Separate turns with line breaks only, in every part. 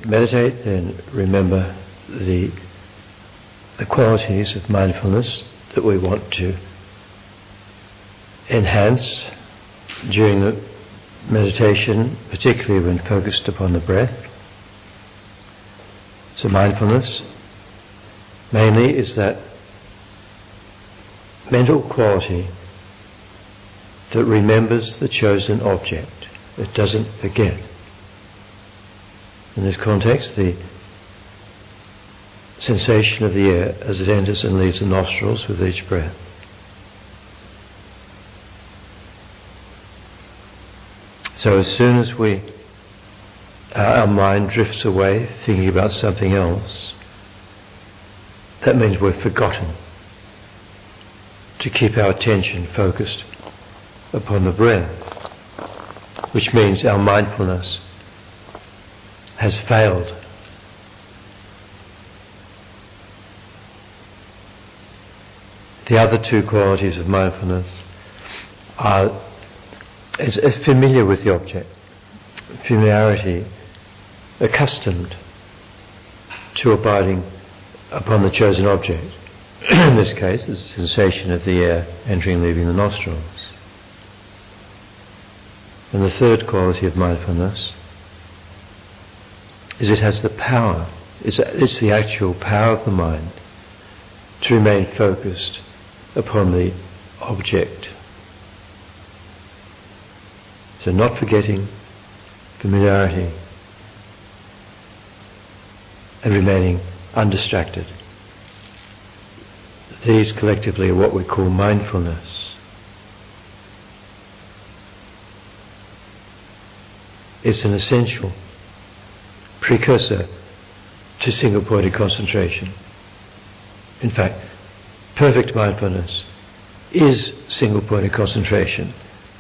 meditate, then remember the qualities of mindfulness that we want to enhance during the meditation, particularly when focused upon the breath. So mindfulness mainly is that mental quality that remembers the chosen object. It doesn't forget. In this context, the sensation of the air as it enters and leaves the nostrils with each breath. So as soon as our mind drifts away thinking about something else, that means we've forgotten to keep our attention focused upon the breath, which means our mindfulness has failed. The other two qualities of mindfulness are familiar with the object, familiarity, accustomed to abiding upon the chosen object. In this case, the sensation of the air entering and leaving the nostrils. And the third quality of mindfulness is it has the power, it's the actual power of the mind to remain focused upon the object. So not forgetting, familiarity, and remaining undistracted. These collectively are what we call mindfulness. It's an essential precursor to single-pointed concentration. In fact, perfect mindfulness is single-pointed concentration.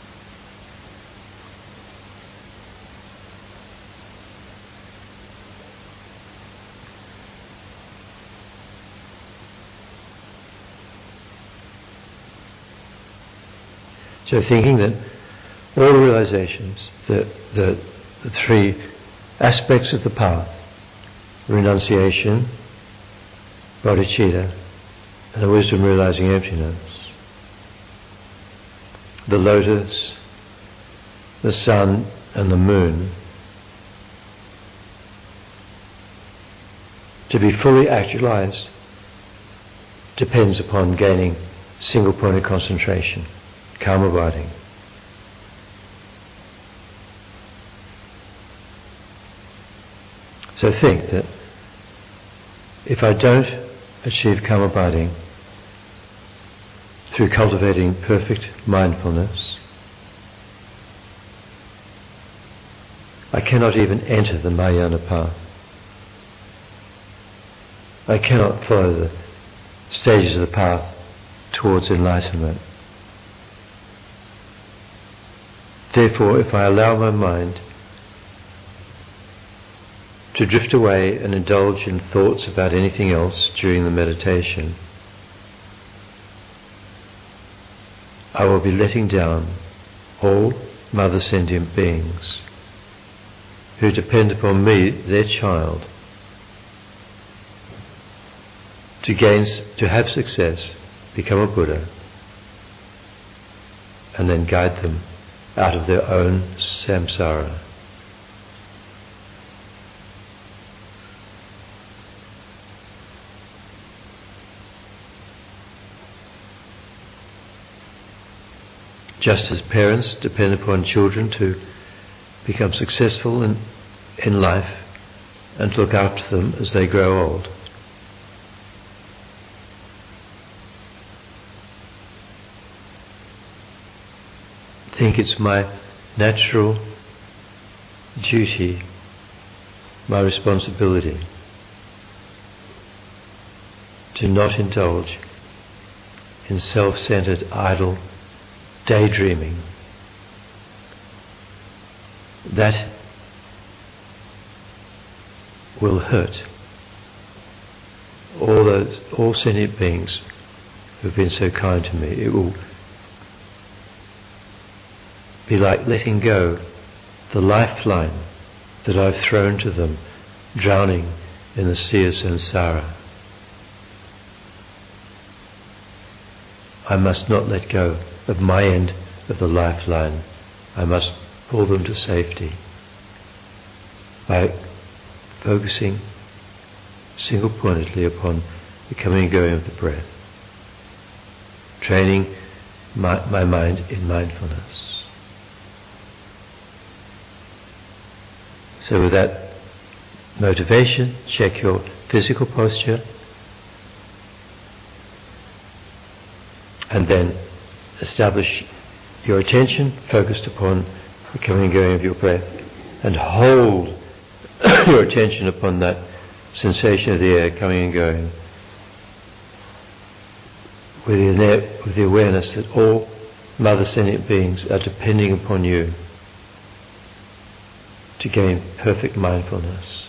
So thinking that all realizations, the three aspects of the path, renunciation, bodhicitta, and the wisdom realizing emptiness, the lotus, the sun and the moon, to be fully actualized depends upon gaining single-pointed concentration, calm abiding. So think that if I don't achieve calm abiding through cultivating perfect mindfulness, I cannot even enter the Mahayana path. I cannot follow the stages of the path towards enlightenment. Therefore, if I allow my mind to drift away and indulge in thoughts about anything else during the meditation, I will be letting down all mother sentient beings who depend upon me, their child, to have success, become a Buddha, and then guide them out of their own samsara. Just as parents depend upon children to become successful in life and look after them as they grow old, I think it's my natural duty, my responsibility to not indulge in self-centered, idle daydreaming. That will hurt all sentient beings who've been so kind to me. It will be like letting go the lifeline that I've thrown to them drowning in the sea of samsara. I must not let go of my end of the lifeline. I must pull them to safety by focusing single-pointedly upon the coming and going of the breath, training my mind in mindfulness. So with that motivation, check your physical posture, and then establish your attention focused upon the coming and going of your breath, and hold your attention upon that sensation of the air coming and going, with the awareness that all Mother Sentient Beings are depending upon you to gain perfect mindfulness.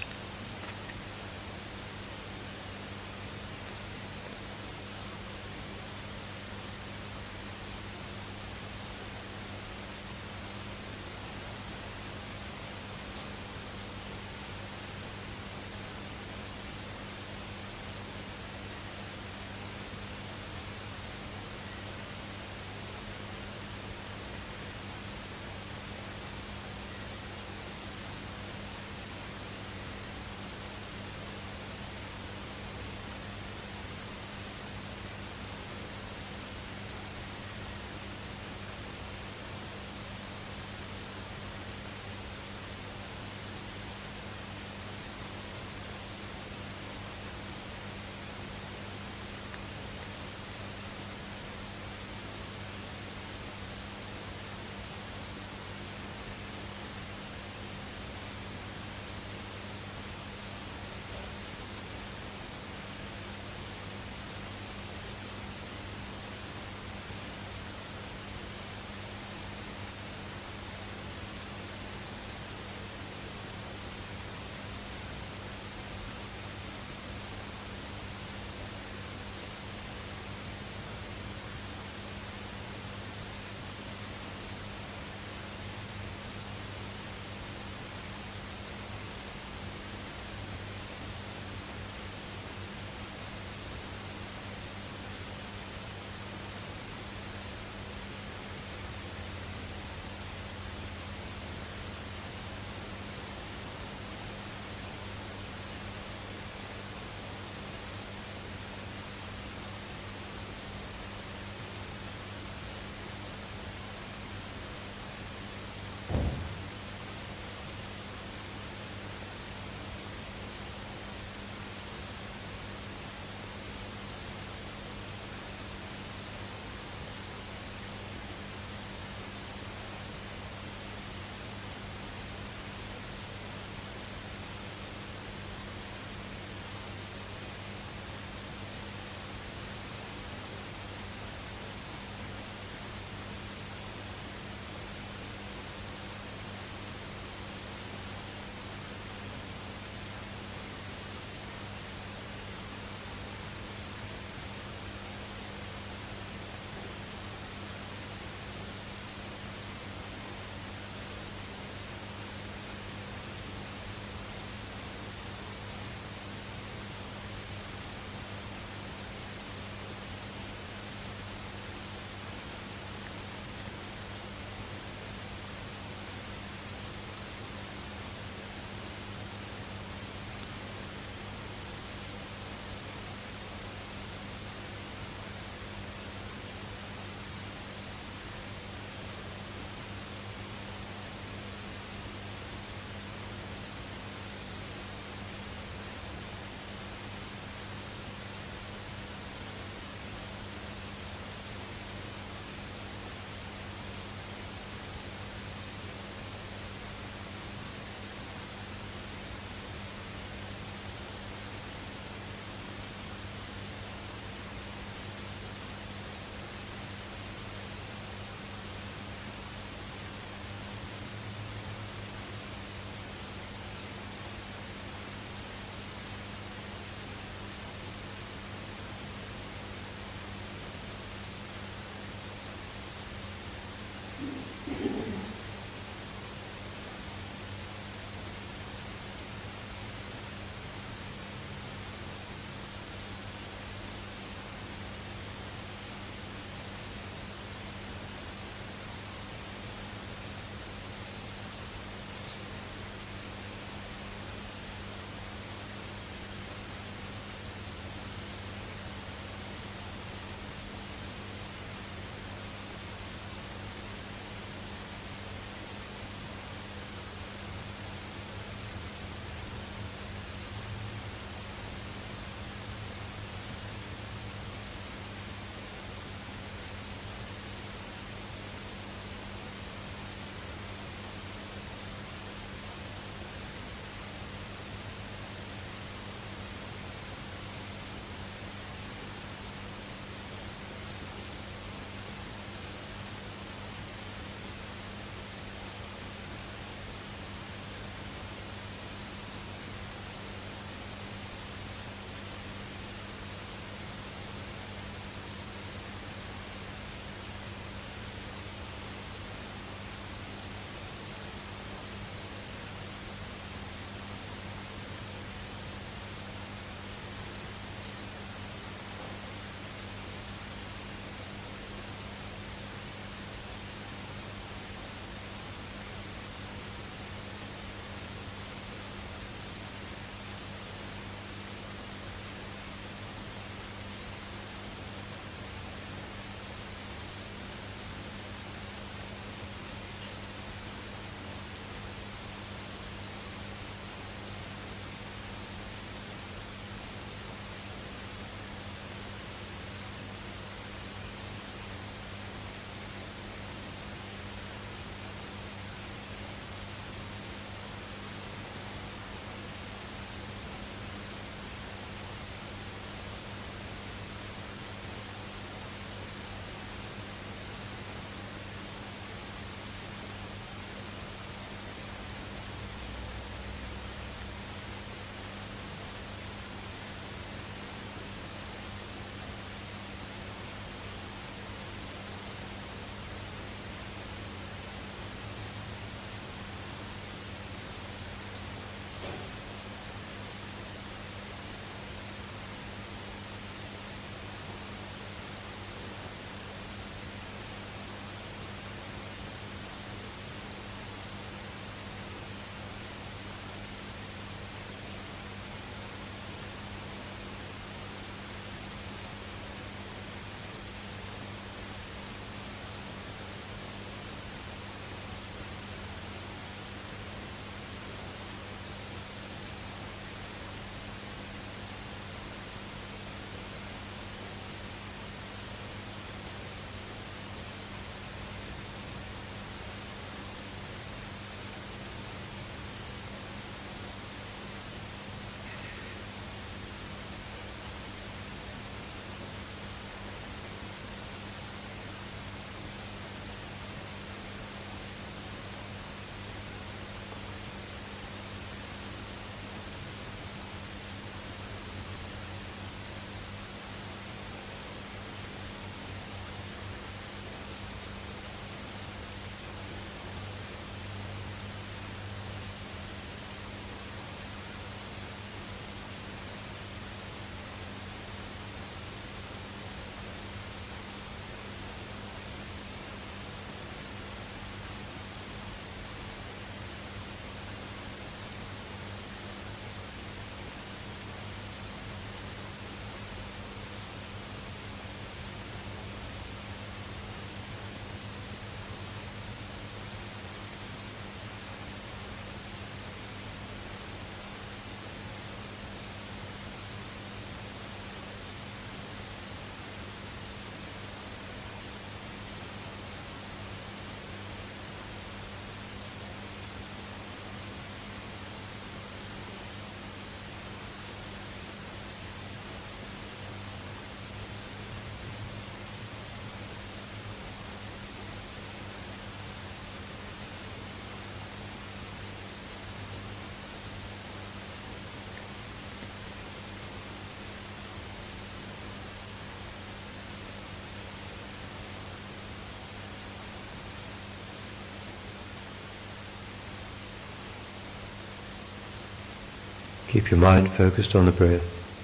Keep your mind focused on the breath.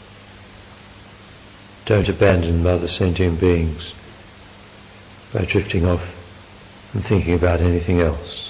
Don't abandon other sentient beings by drifting off and thinking about anything else.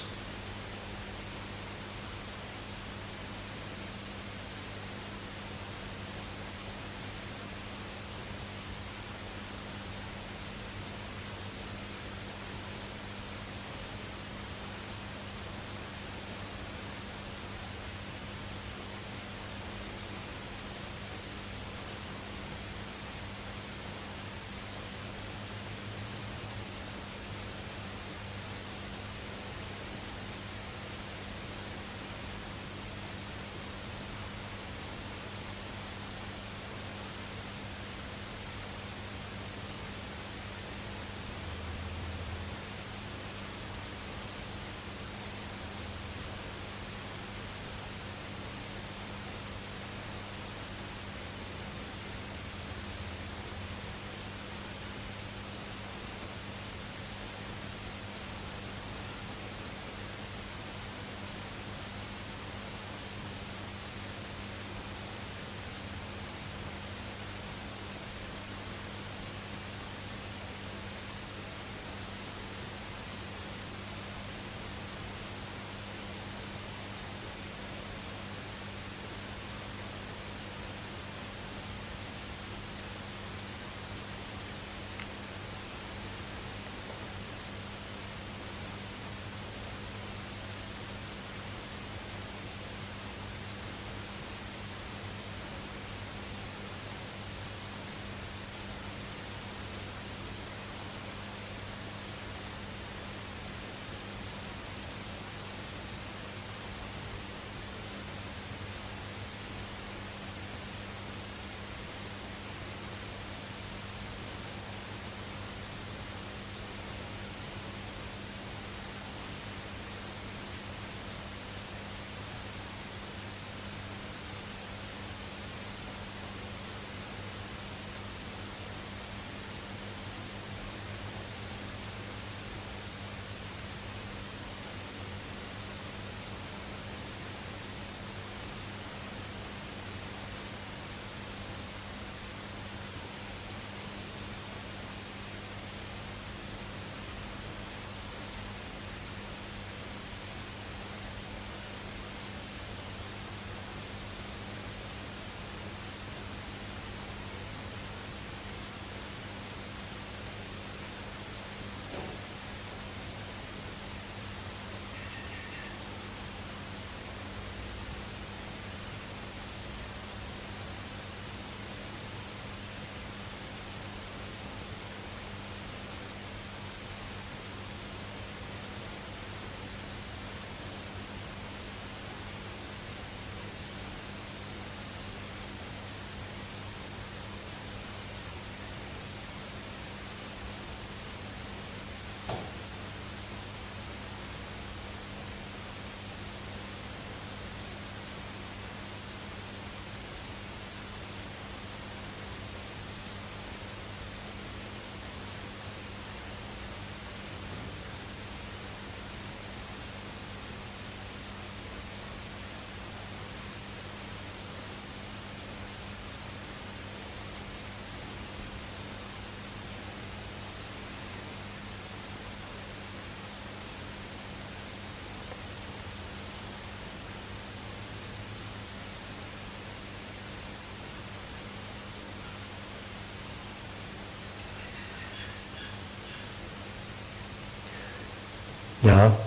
Now,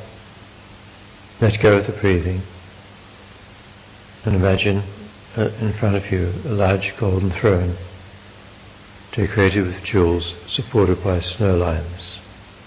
let go of the breathing and imagine in front of you a large golden throne decorated with jewels supported by snow lions.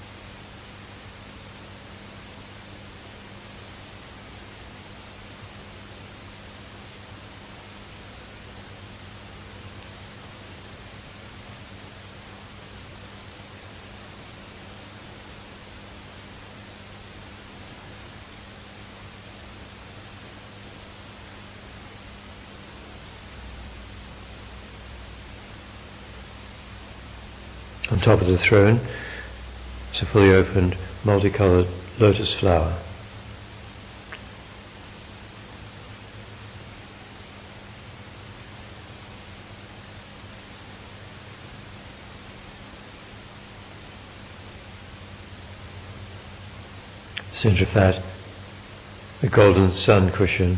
On top of the throne is a fully opened, multicolored lotus flower. centre of that, a golden sun cushion.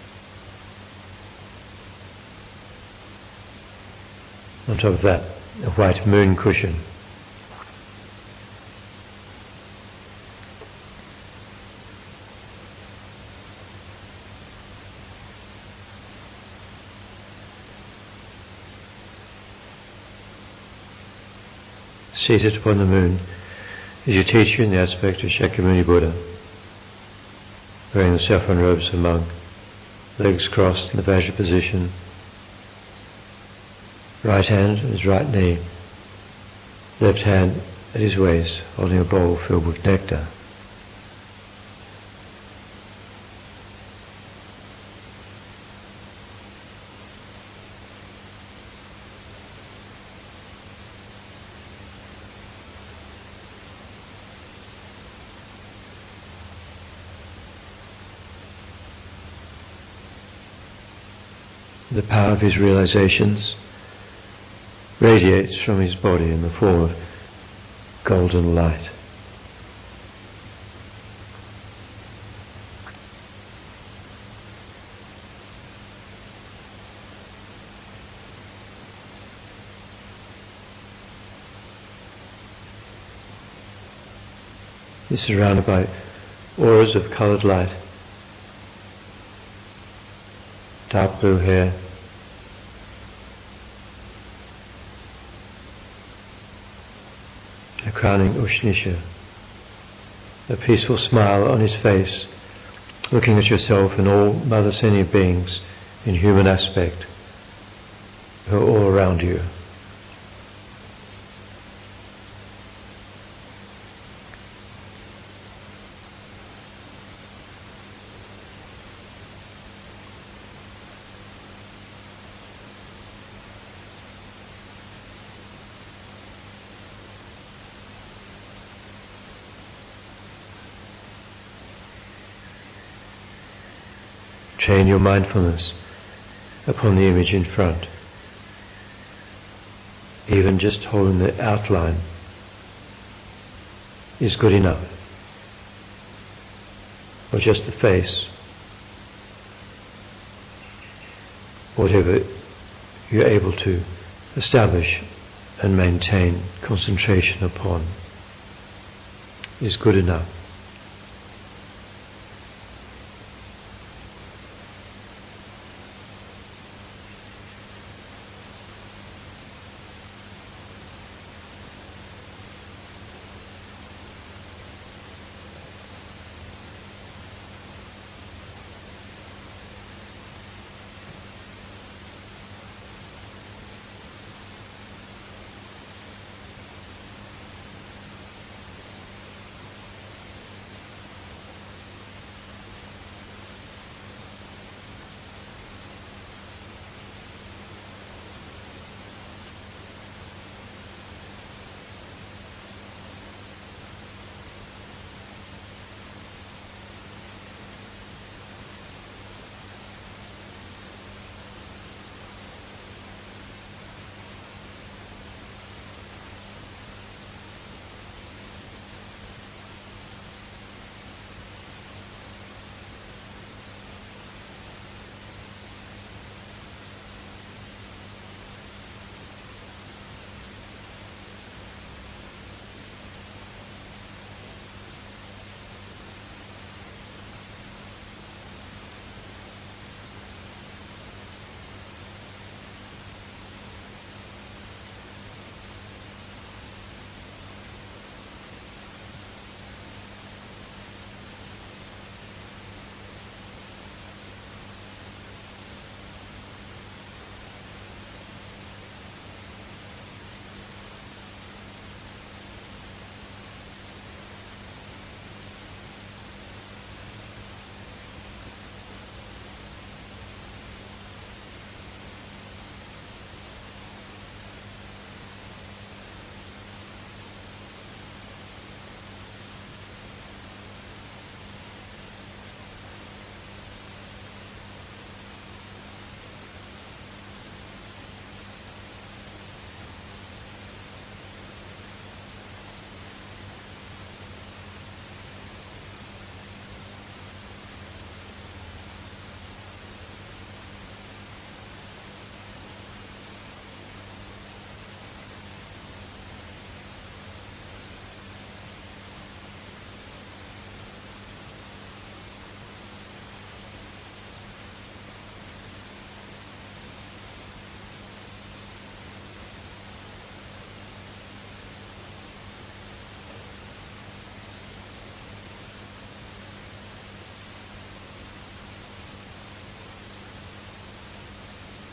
On top of that, a white moon cushion. Seated upon the moon is your teacher in the aspect of Shakyamuni Buddha, wearing the saffron robes of a monk, legs crossed in the Vajra position, right hand at his right knee, left hand at his waist, holding a bowl filled with nectar. The power of his realizations radiates from his body in the form of golden light. He's surrounded by auras of coloured light, dark blue hair, a crowning Ushnisha, a peaceful smile on his face, looking at yourself and all Mother Senior beings in human aspect who are all around you. Train your mindfulness upon the image in front. Even just holding the outline is good enough. Or just the face. Whatever you're able to establish and maintain concentration upon is good enough.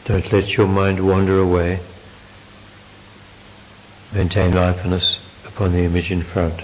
Don't let your mind wander away. Maintain mindfulness upon the image in front.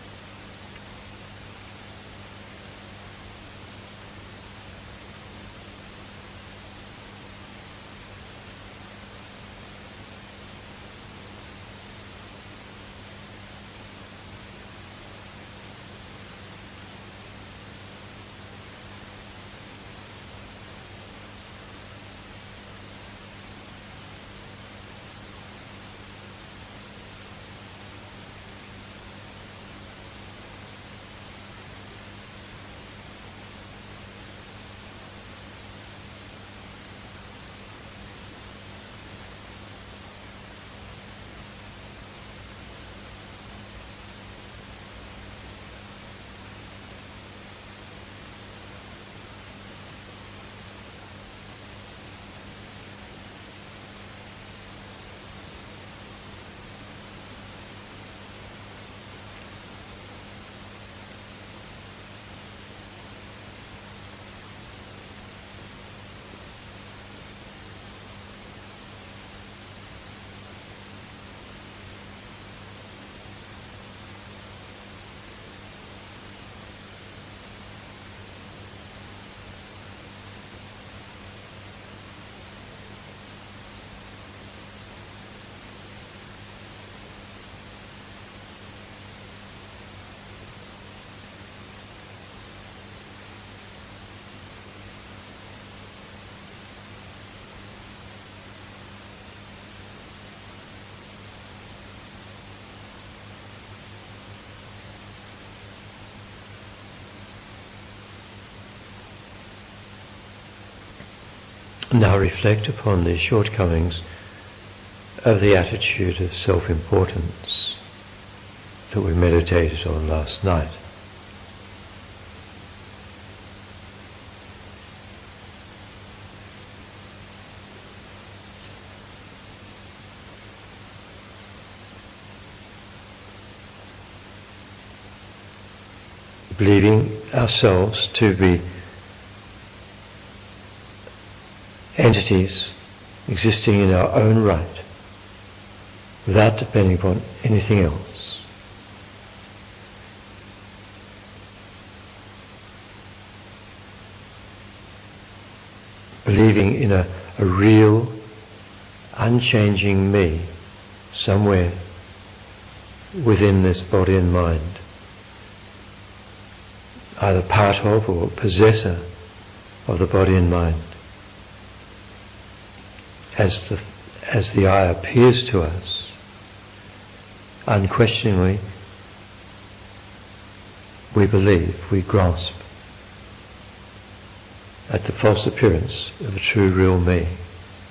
Now reflect upon the shortcomings of the attitude of self-importance that we meditated on last night. Believing ourselves to be entities existing in our own right, without depending upon anything else. Believing in a real, unchanging me somewhere within this body and mind, either part of or possessor of the body and mind. As the I appears to us, unquestioningly we believe, we grasp at the false appearance of a true real me.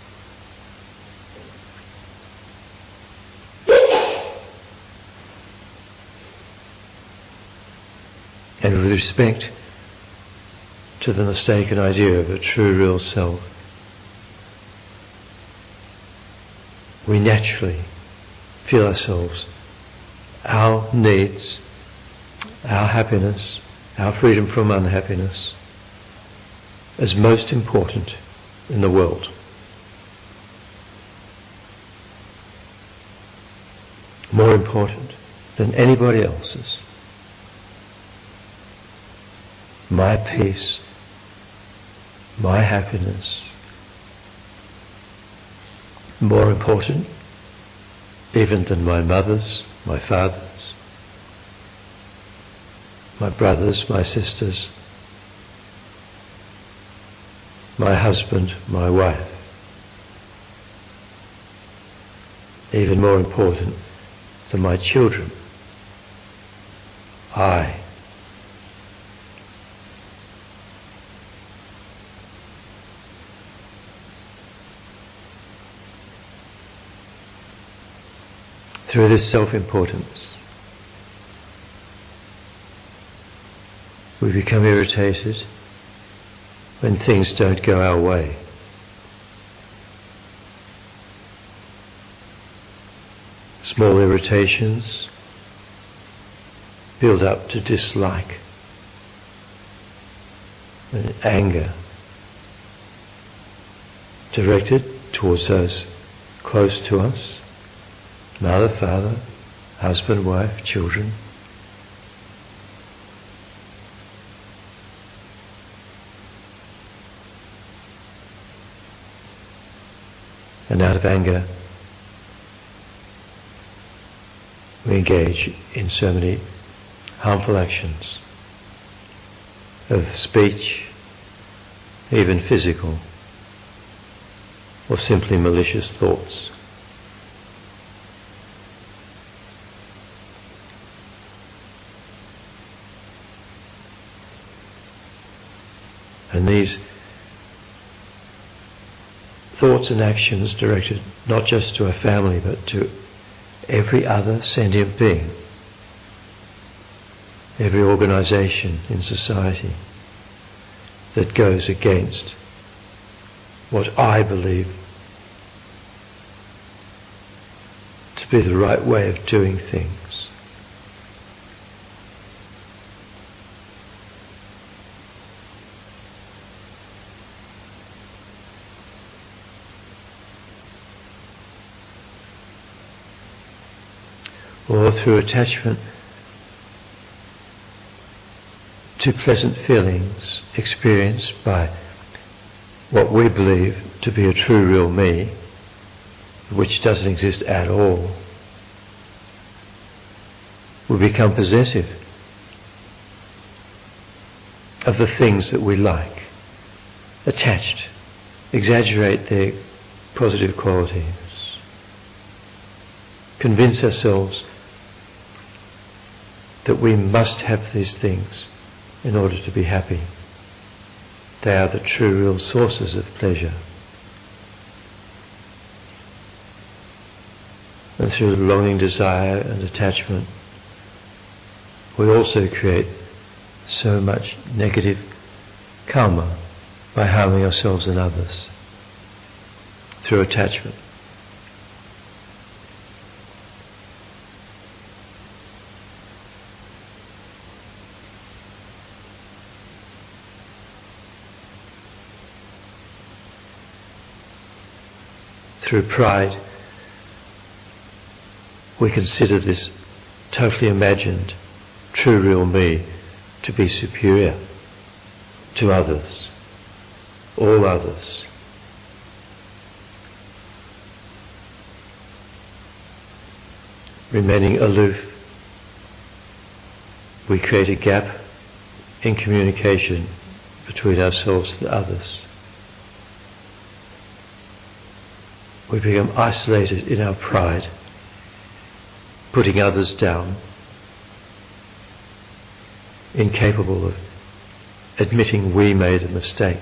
And with respect to the mistaken idea of a true real self, we naturally feel ourselves, our needs, our happiness, our freedom from unhappiness, as most important in the world. More important than anybody else's. My peace, my happiness, more important even than my mother's, my father's, my brothers, my sisters, my husband, my wife. Even more important than my children, I. Through this self-importance, we become irritated when things don't go our way. Small irritations build up to dislike and anger directed towards those close to us, mother, father, husband, wife, children. And out of anger, we engage in so many harmful actions of speech, even physical, or simply malicious thoughts. And these thoughts and actions directed not just to our family but to every other sentient being, every organisation in society that goes against what I believe to be the right way of doing things. Or through attachment to pleasant feelings experienced by what we believe to be a true real me, which doesn't exist at all, we become possessive of the things that we like, attached, exaggerate their positive qualities, convince ourselves that we must have these things in order to be happy. They are the true real sources of pleasure. And through longing, desire and attachment, we also create so much negative karma by harming ourselves and others through attachment. Through pride, we consider this totally imagined, true real me to be superior to others, all others. Remaining aloof, we create a gap in communication between ourselves and others. We become isolated in our pride, putting others down, incapable of admitting we made a mistake.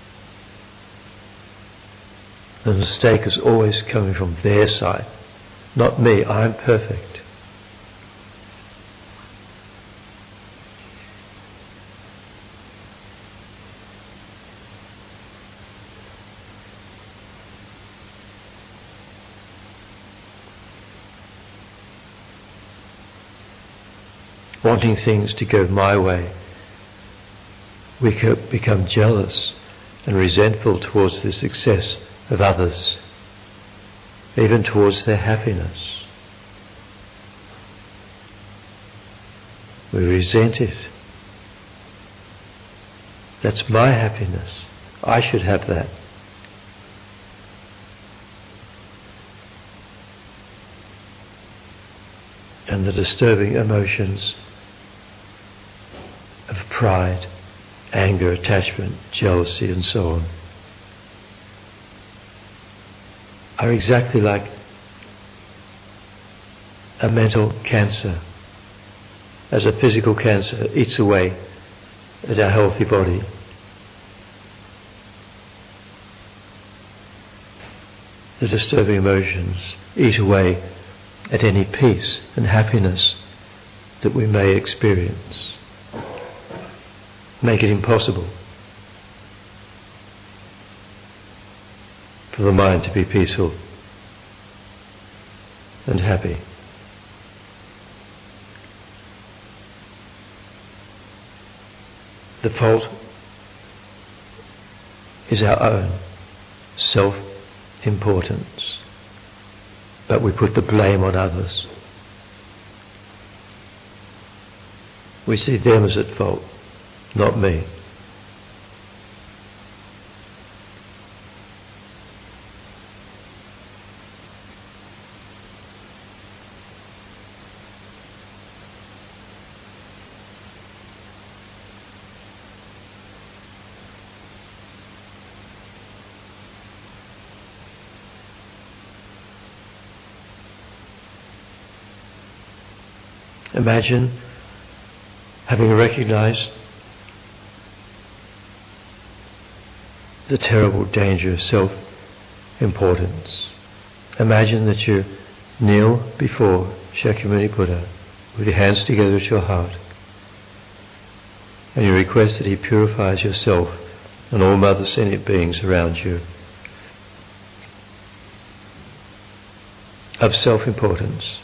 The mistake is always coming from their side, not me. I'm perfect. Wanting things to go my way, we become jealous and resentful towards the success of others, even towards their happiness. We resent it. That's my happiness. I should have that. And the disturbing emotions of pride, anger, attachment, jealousy and so on are exactly like a mental cancer. As a physical cancer eats away at our healthy body, the disturbing emotions eat away at any peace and happiness that we may experience. Make it impossible for the mind to be peaceful and happy. The fault is our own importance, but we put the blame on others. We see them as at fault, not me. Imagine having recognized the terrible danger of self-importance. Imagine that you kneel before Shakyamuni Buddha with your hands together at your heart, and you request that he purifies yourself and all other sentient beings around you of self-importance,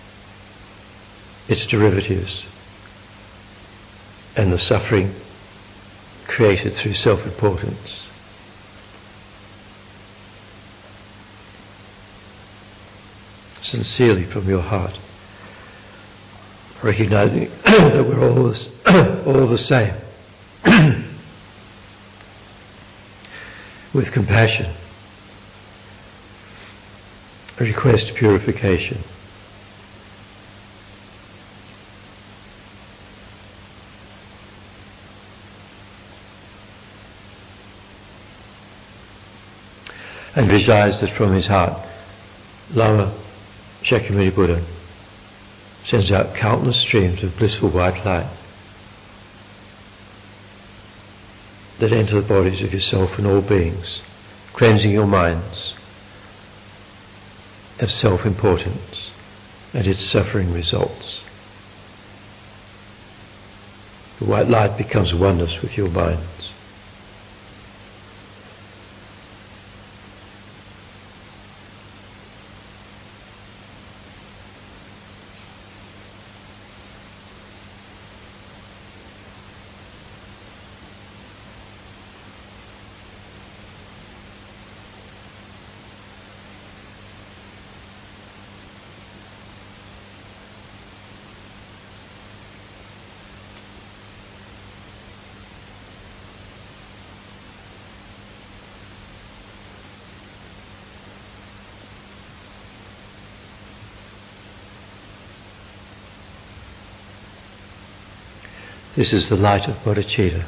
its derivatives, and the suffering created through self-importance. Sincerely from your heart, recognizing that we're all the same, with compassion, request purification. And visualize that from his heart, Lama Shakyamuni Buddha sends out countless streams of blissful white light that enter the bodies of yourself and all beings, cleansing your minds of self-importance and its suffering results. The white light becomes oneness with your minds. This is the light of bodhicitta.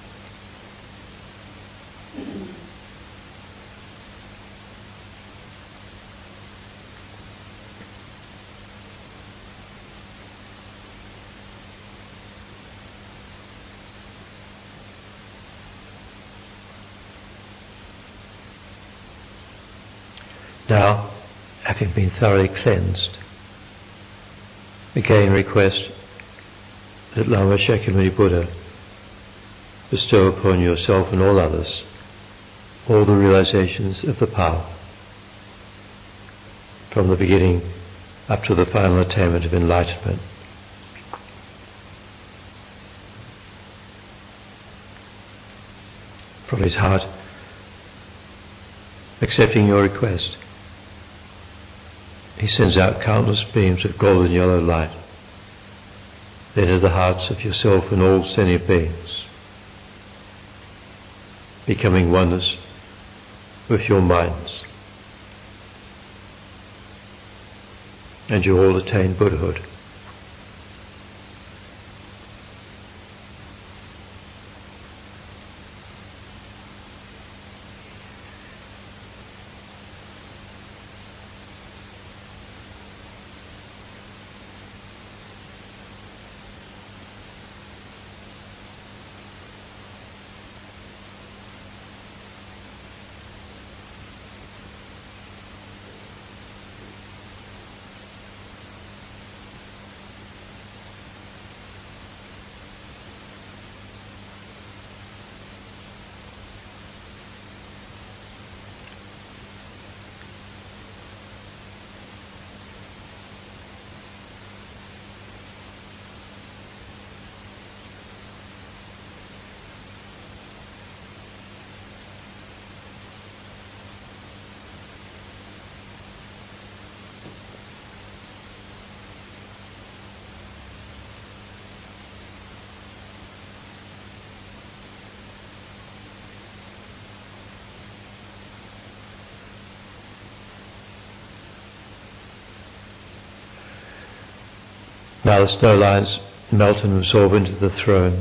Now, having been thoroughly cleansed, again request that Lama Shakyamuni Buddha bestow upon yourself and all others all the realizations of the path, from the beginning up to the final attainment of enlightenment. From his heart, accepting your request, he sends out countless beams of golden yellow light that enter the hearts of yourself and all sentient beings, becoming oneness with your minds, and you all attain Buddhahood. Now the snow lines melt and absorb into the throne.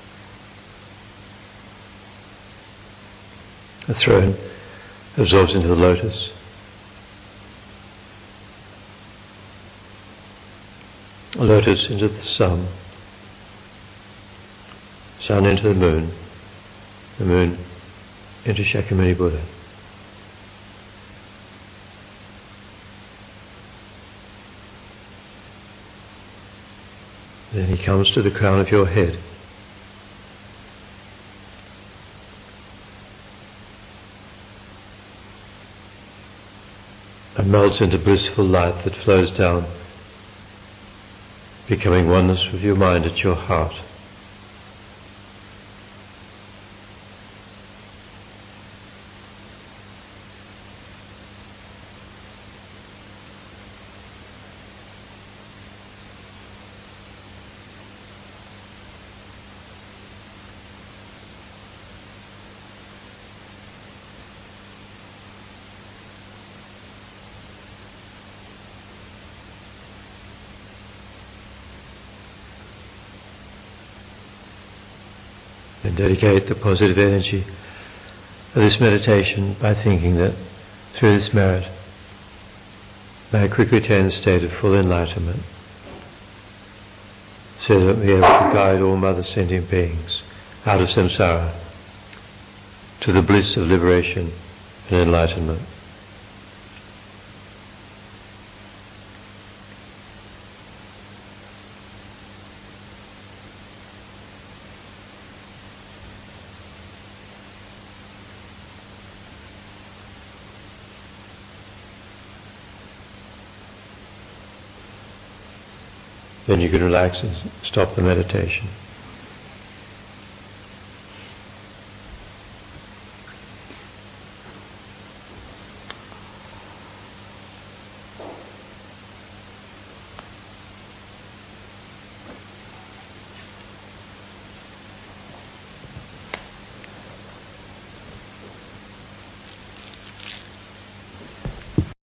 The throne absorbs into the lotus. The lotus into the sun. Sun into the moon into Shakyamuni Buddha. Then he comes to the crown of your head. And melts into blissful light that flows down, becoming oneness with your mind at your heart. And dedicate the positive energy of this meditation by thinking that through this merit may I quickly attain the state of full enlightenment, so that we are able to guide all mother sentient beings out of samsara to the bliss of liberation and enlightenment. Then you can relax and stop the meditation.